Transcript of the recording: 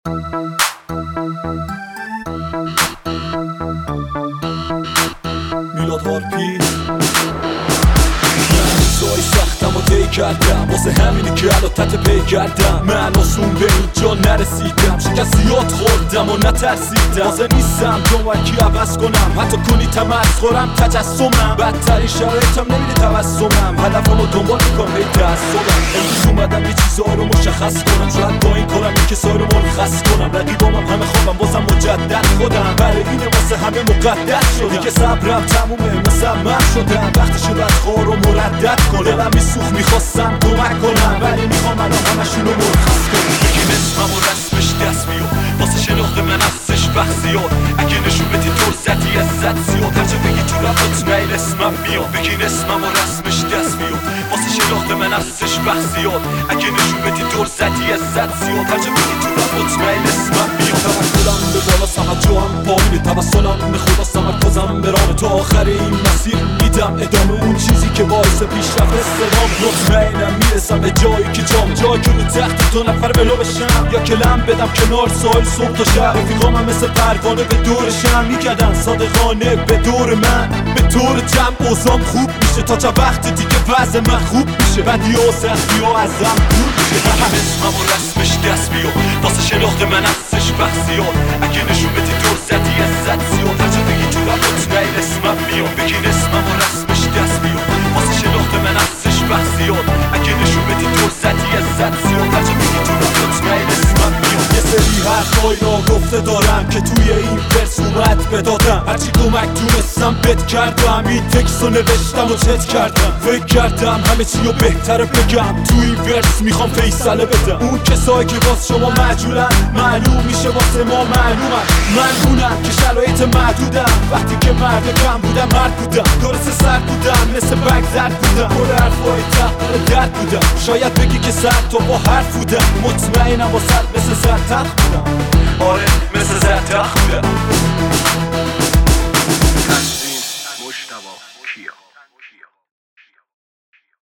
میلاد هارپی سایی سختم و دی کردم واسه همینی که علاتت پی کردم من آسون به اینجا نرسیدم شکست زیاد خوردم و نترسیدم واسه نیستم جمعکی عوض کنم حتی کنی تمسخرم تجسمم بدترین شرایطم نمیده تبسمم هدفمو دنبال میکنم هی تعصبم امروز اومدم یه چیزا رو مشخص کنم شاید با این کارم این کسایی رو مرخص کنم رقیبامم همه خوابم بازم مجدد خودم برای اینه واسه همه مقدس شدم دیگه صبرم تمومه مصمم شدم وقتشه باید خور رو مردد کنم دلم میسوخ میخواستم کمک کنم ولی میخوام الان همشون رو مرخص کنم بگین اسمم و رسمش دست بیار واسه شناخت من ازش بخت زیاد اگه نشون بدی دور زدی ازت زیاد هرچه بگی تو رفت مطمئن اسمم بیاد بگین اسمم و رسمش دست بیار واسه شناخت من ازش بخت زیاد اگه نشون بدی دور زدی ازت زیاد هرچه بگی تو رفت مطمئن اسمم بیاد توکلم به بالا سمت جوام پایینه توسلم به خدا تمرکزم به راه تا آخر این مسیر میدم ادامه اون چیزی که باعث پیشرفت استقام مطمئنم میرسم به جایی که جایی که رو تخت دو نفر بلو بشم یا که لم بدم کنار سایل صبح تا شب رفیقام هم مثل پروانه به دورشم میگردن صادقانه به دور من به طور جمع اوزام خوب میشه تا چه وقت دیگه وضع من خوب میشه بدی و سختی و ازم دور میشه اسمم و رسمش دست بیار واسه شناخت من ازش بخت زیاد اگه نشون بدی دور زدی ازت زیاد هرچه بگی تو رفت مطمئن اسمم بیاد بگین اسمم و رسمش دست بیار واسه شناخت من ازش بخت زیاد اگه نشون بدی دور زدی ازت زیاد هرچه بگی تو رفت مطمئن اسمم بیاد یه سری حرفای ناگفته دارم که توی این ورس اومد بدادم هرچی کمک تونستم بد کردم این تکس رو نوشتم و چت کردم فکر کردم همه چی رو بهتره بگم توی این ورس میخوام فیصله بدم اون کسایی که باز شما مجهولن معلوم میشه واسه ما معلومن من اونم که شرایط محدودم وقتی که مرد کم بودم مرد بودم درست سرد بودم مثل بگ زرد بودم پر حرفای تحقیل درد بودم شاید بگی که سرد تو با حرف بودم مطمئنم با سرد مثل زرد تخت بودم آره مثل زرد تخت بودم